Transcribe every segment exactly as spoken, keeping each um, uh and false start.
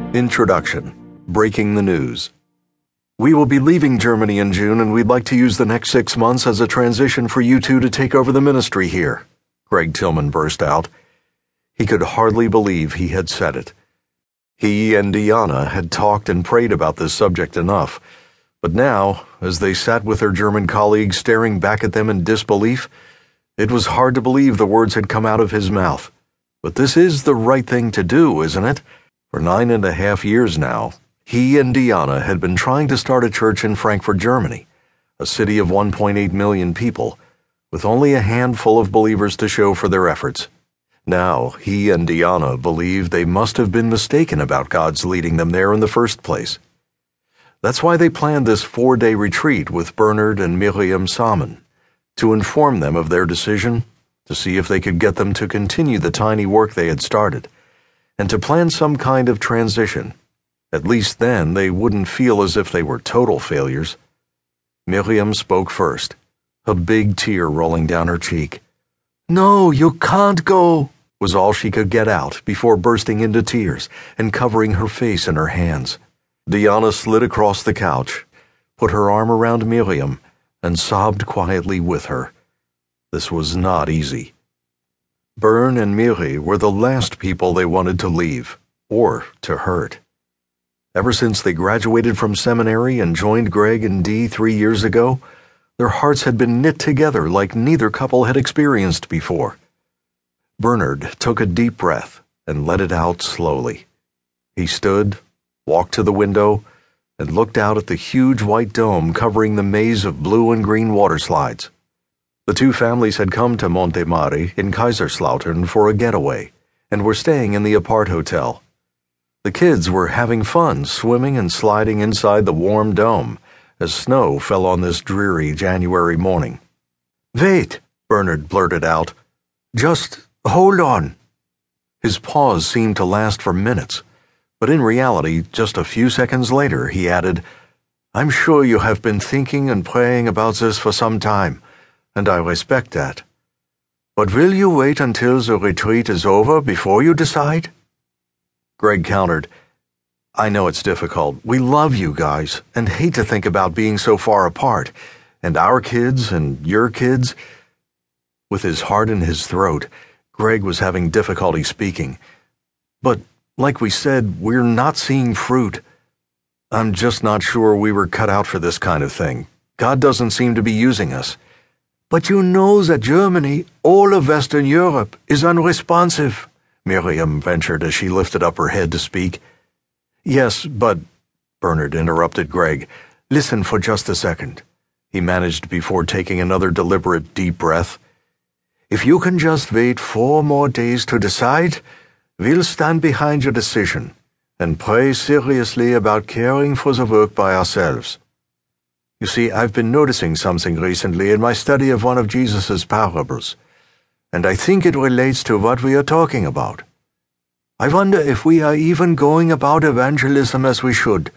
Introduction. Breaking the news. We will be leaving Germany in June, and we'd like to use the next six months as a transition for you two to take over the ministry here, Greg Tillman burst out. He could hardly believe he had said it. He and Diana had talked and prayed about this subject enough, but now, as they sat with their German colleagues staring back at them in disbelief, it was hard to believe the words had come out of his mouth. But this is the right thing to do, isn't it? For nine and a half years now, he and Diana had been trying to start a church in Frankfurt, Germany, a city of one point eight million people, with only a handful of believers to show for their efforts. Now, he and Diana believed they must have been mistaken about God's leading them there in the first place. That's why they planned this four-day retreat with Bernard and Miriam Salmon, to inform them of their decision, to see if they could get them to continue the tiny work they had started, and to plan some kind of transition. At least then they wouldn't feel as if they were total failures. Miriam spoke first, a big tear rolling down her cheek. "No, you can't go," was all she could get out before bursting into tears and covering her face in her hands. Diana slid across the couch, put her arm around Miriam, and sobbed quietly with her. This was not easy. Bern and Miri were the last people they wanted to leave, or to hurt. Ever since they graduated from seminary and joined Greg and Dee three years ago, their hearts had been knit together like neither couple had experienced before. Bernard took a deep breath and let it out slowly. He stood, walked to the window, and looked out at the huge white dome covering the maze of blue and green water slides. The two families had come to Monte Mare in Kaiserslautern for a getaway and were staying in the Apart Hotel. The kids were having fun swimming and sliding inside the warm dome as snow fell on this dreary January morning. "Wait," Bernard blurted out. "Just hold on." His pause seemed to last for minutes, but in reality, just a few seconds later, he added, "I'm sure you have been thinking and praying about this for some time, and I respect that. But will you wait until the retreat is over before you decide?" Greg countered, "I know it's difficult. We love you guys and hate to think about being so far apart, and our kids and your kids." With his heart in his throat, Greg was having difficulty speaking. "But, like we said, we're not seeing fruit. I'm just not sure we were cut out for this kind of thing. God doesn't seem to be using us." "But you know that Germany, all of Western Europe, is unresponsive," Miriam ventured as she lifted up her head to speak. "Yes, but," Bernard interrupted Greg, "listen for just a second," he managed before taking another deliberate deep breath. "If you can just wait four more days to decide, we'll stand behind your decision and pray seriously about caring for the work by ourselves. You see, I've been noticing something recently in my study of one of Jesus' parables, and I think it relates to what we are talking about. I wonder if we are even going about evangelism as we should.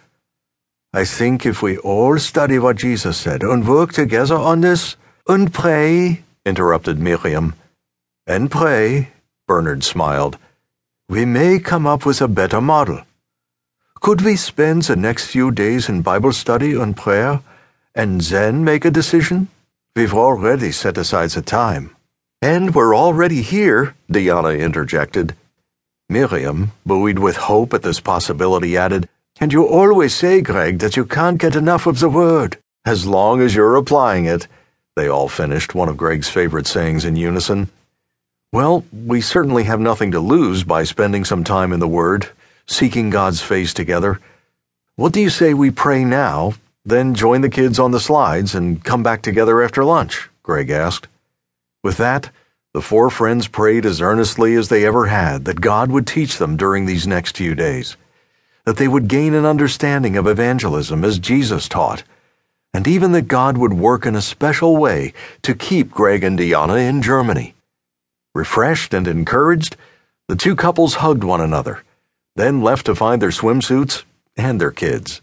I think if we all study what Jesus said and work together on this, and pray," interrupted Miriam. "And pray," Bernard smiled, "we may come up with a better model. Could we spend the next few days in Bible study and prayer, and then make a decision? We've already set aside the time." "And we're already here," Diana interjected. Miriam, buoyed with hope at this possibility, added, "And you always say, Greg, that you can't get enough of the word." "As long as you're applying it," they all finished, one of Greg's favorite sayings in unison. "Well, we certainly have nothing to lose by spending some time in the Word, seeking God's face together. What do you say we pray now, then join the kids on the slides and come back together after lunch?" Greg asked. With that, the four friends prayed as earnestly as they ever had that God would teach them during these next few days, that they would gain an understanding of evangelism as Jesus taught, and even that God would work in a special way to keep Greg and Diana in Germany. Refreshed and encouraged, the two couples hugged one another, then left to find their swimsuits and their kids.